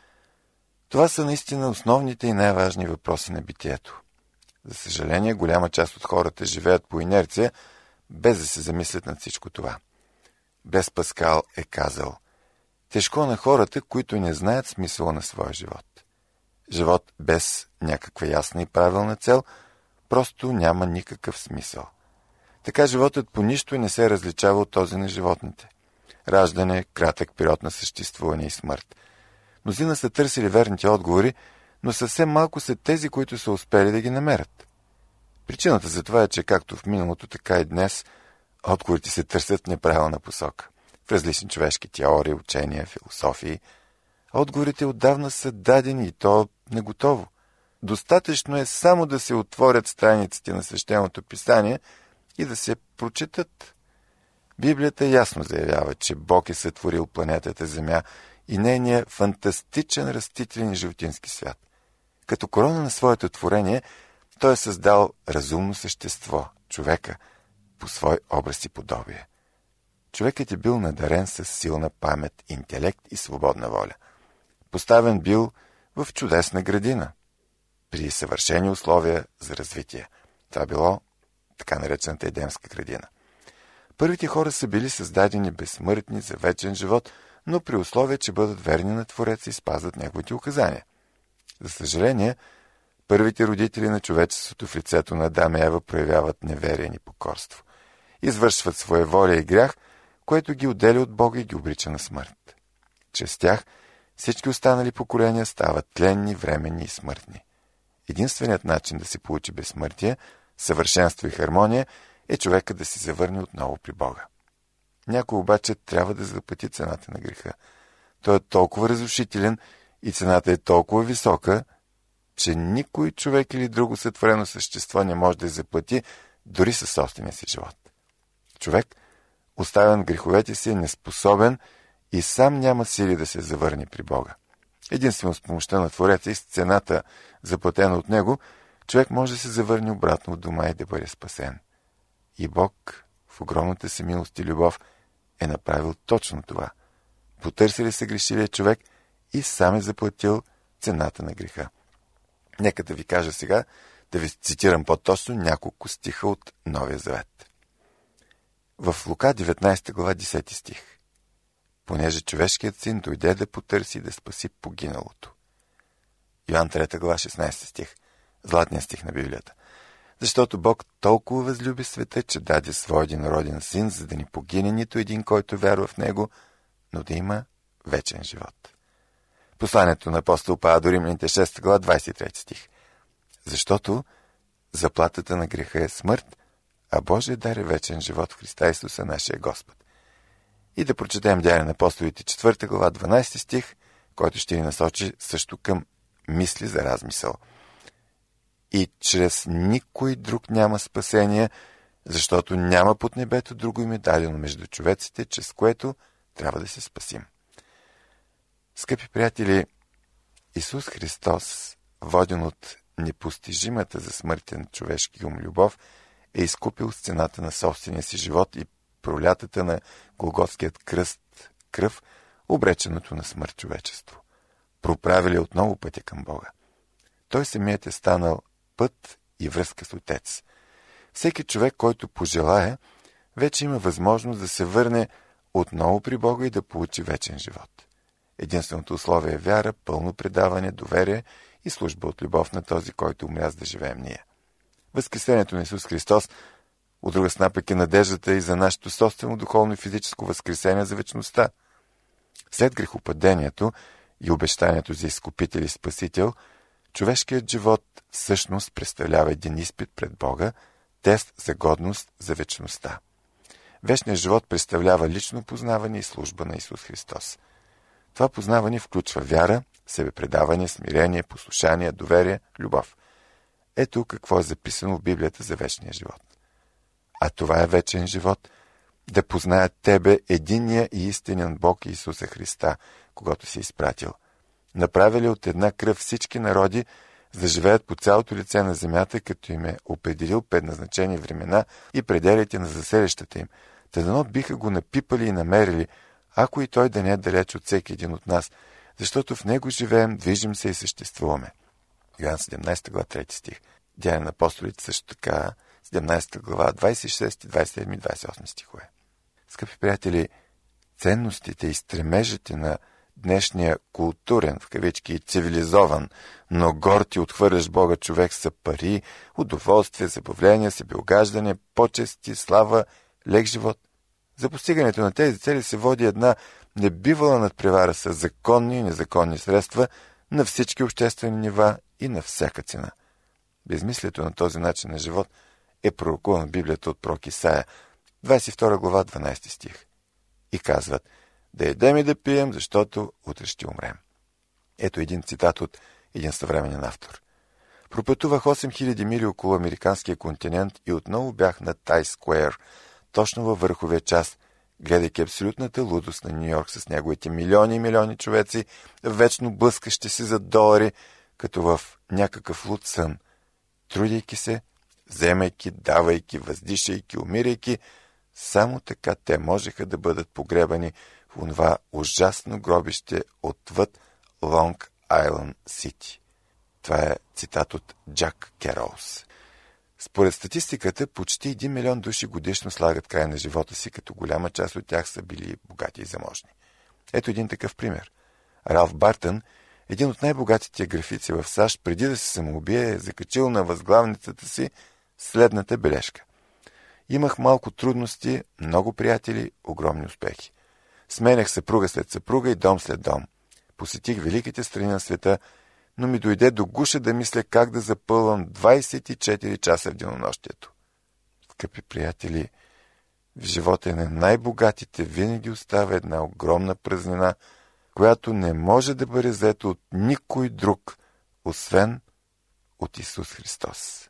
Това са наистина основните и най-важни въпроси на битието. За съжаление, голяма част от хората живеят по инерция, без да се замислят над всичко това. Без Паскал е казал: тежко на хората, които не знаят смисъла на своя живот. Живот без някаква ясна и правилна цел просто няма никакъв смисъл. Така животът по нищо не се различава от този на животните. Раждане, кратък период на съществуване и смърт. Мнозина са търсили верните отговори, но съвсем малко са тези, които са успели да ги намерят. Причината за това е, че както в миналото, така и днес отговорите се търсят в неправилна посока. В различни човешки теории, учения, философии. Отговорите отдавна са дадени и то неготово. Достатъчно е само да се отворят страниците на свещеното писание, и да се прочитат. Библията ясно заявява, че Бог е сътворил планетата Земя и нейния фантастичен растителен и животински свят. Като корона на своето творение, той е създал разумно същество, човека, по свой образ и подобие. Човекът е бил надарен с силна памет, интелект и свободна воля. Поставен бил в чудесна градина, при съвършени условия за развитие. Това било така наречената Едемска градина. Първите хора са били създадени безсмъртни за вечен живот, но при условие, че бъдат верни на Твореца и спазват неговите указания. За съжаление, първите родители на човечеството в лицето на Адам и Ева проявяват неверие и непокорство. Извършват своеволие и грях, което ги отделя от Бога и ги обрича на смърт. Чрез тях всички останали поколения стават тленни, временни и смъртни. Единственият начин да се получи безсмъртие, съвършенство и хармония е човека да се завърне отново при Бога. Някой обаче трябва да заплати цената на греха. Той е толкова разрушителен и цената е толкова висока, че никой човек или друго сътворено същество не може да я заплати дори със собствения си живот. Човек, оставен в греховете си, е неспособен и сам няма сили да се завърне при Бога. Единствено с помощта на Твореца и с цената, заплатена от него, човек може да се завърне обратно от дома и да бъде спасен. И Бог, в огромната си милост и любов, е направил точно това. Потърсили се грешилия човек и сам е заплатил цената на греха. Нека да ви кажа сега, да ви цитирам по-точно няколко стиха от Новия Завет. В Лука деветнадесета глава десети стих. Понеже човешкият син дойде да потърси и да спаси погиналото. Йоан трета глава шестнадесети стих. Златният стих на Библията. Защото Бог толкова възлюби света, че даде своя единороден син, за да ни погине нито един, който вярва в него, но да има вечен живот. Посланието на апостол Павел до Римляните шеста глава двадесет и трети стих. Защото заплатата на греха е смърт, а Божия дар е вечен живот в Христа Исуса, нашия Господ. И да прочетем Деяния на апостолите четвърта глава дванадесети стих, който ще ни насочи също към мисли за размисъл. И чрез никой друг няма спасение, защото няма под небето друго име дадено между човеците, чрез което трябва да се спасим. Скъпи приятели, Исус Христос, воден от непостижимата за смъртен човешки ум любов, е изкупил с цената на собствения си живот и пролятата на Голготският кръст кръв, обреченото на смърт човечество. Проправили отново пътя към Бога. Той самият е станал път и връзка с Отец. Всеки човек, който пожелае, вече има възможност да се върне отново при Бога и да получи вечен живот. Единственото условие е вяра, пълно предаване, доверие и служба от любов на този, който умря за да живеем ние. Възкресението на Исус Христос, от друга страна пък е надеждата и за нашето собствено духовно и физическо възкресение за вечността. След грехопадението и обещанието за изкупител и спасител, човешкият живот всъщност представлява един изпит пред Бога, тест за годност за вечността. Вечният живот представлява лично познаване и служба на Исус Христос. Това познаване включва вяра, себепредаване, смирение, послушание, доверие, любов. Ето какво е записано в Библията за вечния живот. А това е вечен живот, да познаят Тебе, единния и истинен Бог Исуса Христа, когато си изпратил. Направили от една кръв всички народи, за да живеят по цялото лице на земята, като им е определил предназначени времена и пределите на заселищата им. Та дано биха го напипали и намерили, ако и той да не е далеч от всеки един от нас, защото в него живеем, движим се и съществуваме. Йоан седемнадесета глава трети стих. Деяния на апостолите също така, седемнадесета глава, двадесет и шести, двадесет и седми и двадесет и осми стихове. Скъпи приятели, ценностите и стремежите на днешния културен, в кавички, цивилизован, но горд и отхвърляш Бога човек са пари, удоволствие, забавление, себеогаждане, почести, слава, лек живот. За постигането на тези цели се води една небивала надпревара с законни и незаконни средства на всички обществени нива и на всяка цена. Безмислието на този начин на живот е пророкувано в Библията от пророк Исаия, двадесет и втора глава, дванадесети стих. И казват: да едем и да пием, защото утре ще умрем. Ето един цитат от един съвременен автор. Пропътувах осем хиляди мили около американския континент и отново бях на Тай Скуер, точно във върховия час, гледайки абсолютната лудост на Ню-Йорк с неговите милиони и милиони човеци, вечно блъскащи си за долари, като в някакъв луд сън, трудейки се, вземайки, давайки, въздишайки, умирайки. Само така те можеха да бъдат погребани в онова ужасно гробище отвъд Лонг Айлънд Сити. Това е цитат от Джак Кероуз. Според статистиката, почти един милион души годишно слагат край на живота си, като голяма част от тях са били богати и заможни. Ето един такъв пример. Ралф Бартън, един от най-богатите графици в САЩ, преди да се самоубие, е закачил на възглавницата си следната бележка. Имах малко трудности, много приятели, огромни успехи. Сменях съпруга след съпруга и дом след дом. Посетих великите страни на света, но ми дойде до гуша да мисля как да запълвам двайсет и четири часа в денонощието. Скъпи приятели, в живота на най-богатите винаги остава една огромна празнина, която не може да бъде взета от никой друг, освен от Исус Христос.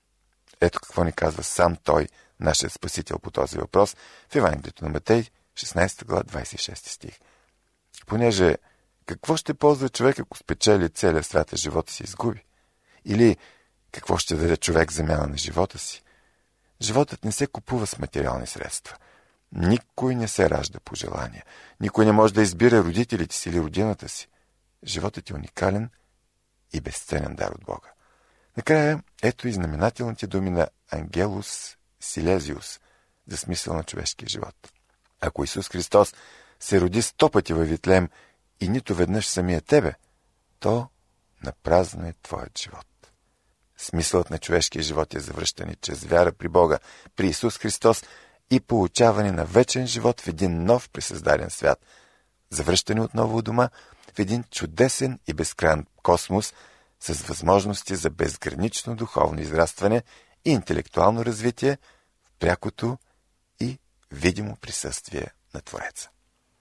Ето какво ни казва сам Той, нашият Спасител, по този въпрос в Евангелието на Матей, шестнайсета глава, двайсет и шести стих. Понеже какво ще ползва човек, ако спечели целия свят, а живота си изгуби? Или какво ще даде човек замяна на живота си? Животът не се купува с материални средства. Никой не се ражда по желание. Никой не може да избира родителите си или родината си. Животът е уникален и безценен дар от Бога. Накрая, ето и знаменателните думи на Ангелус Силезиус за смисъл на човешкия живот. Ако Исус Христос се роди сто пъти във Витлеем и нито веднъж самия тебе, то напразно е твоят живот. Смисълът на човешкия живот е завръщане чрез вяра при Бога, при Исус Христос и получаване на вечен живот в един нов пресъздаден свят. Завръщане отново у дома в един чудесен и безкрайен космос с възможности за безгранично духовно израстване и интелектуално развитие в прякото и видимо присъствие на Твореца.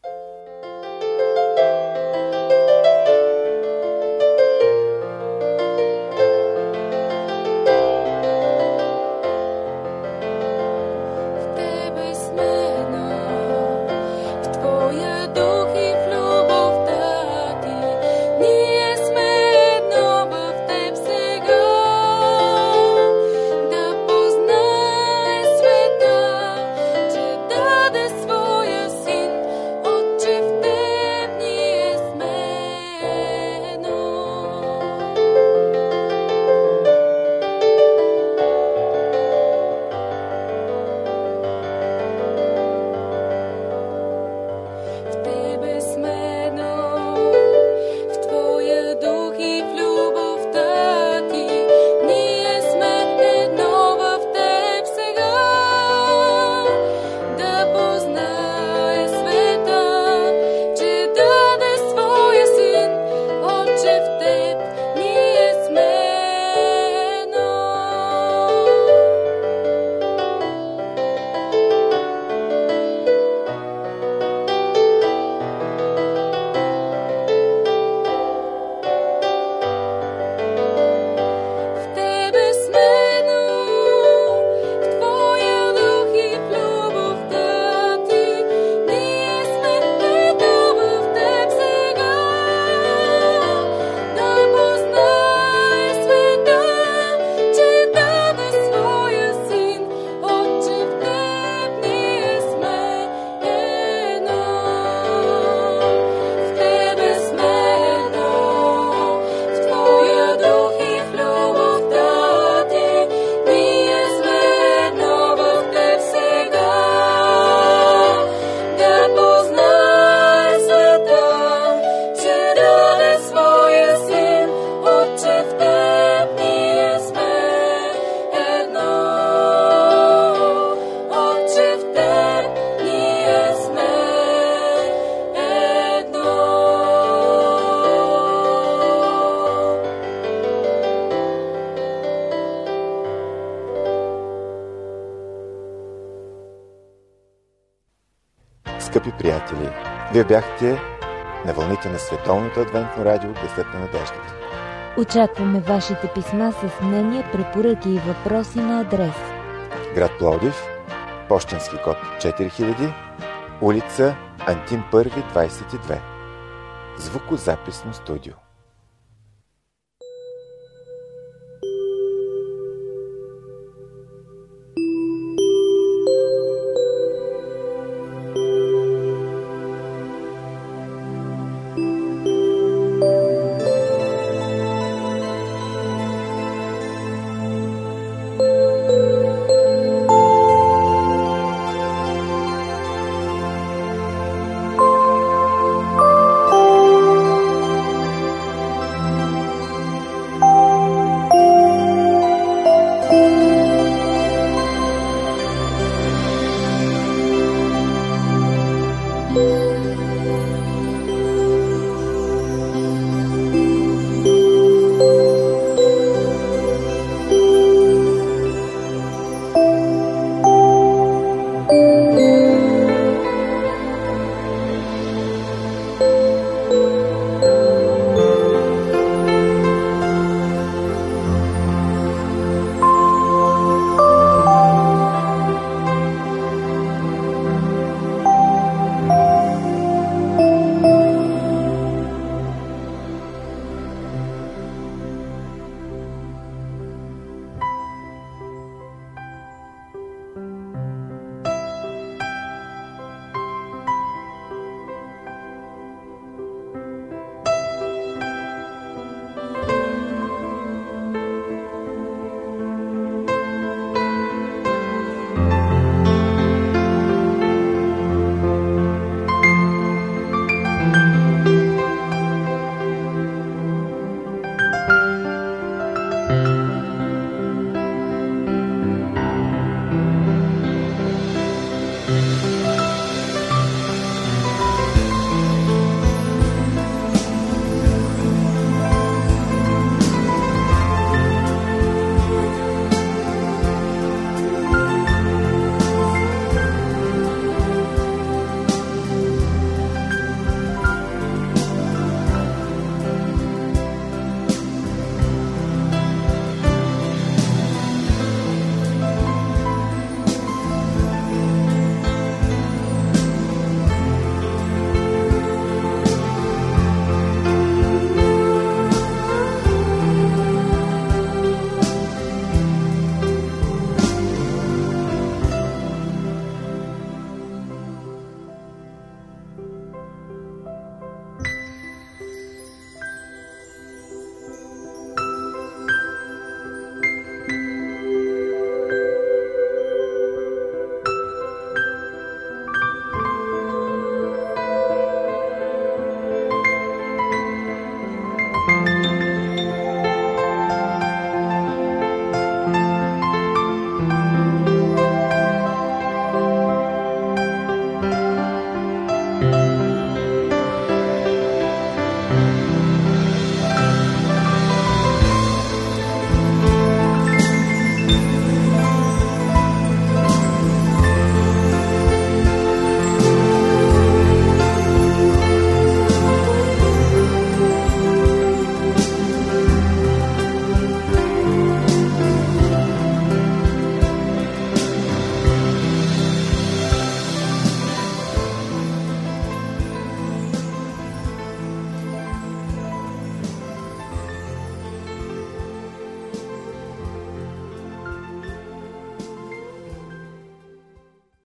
Скъпи приятели, вие бяхте на вълните на Световното адвентно радио Гласът на надеждата.
Очакваме вашите писма с мнения, препоръки и въпроси на адрес:
град Пловдив, пощенски код четири хиляди, улица Антим Първи, двадесет и две. Звукозаписно студио.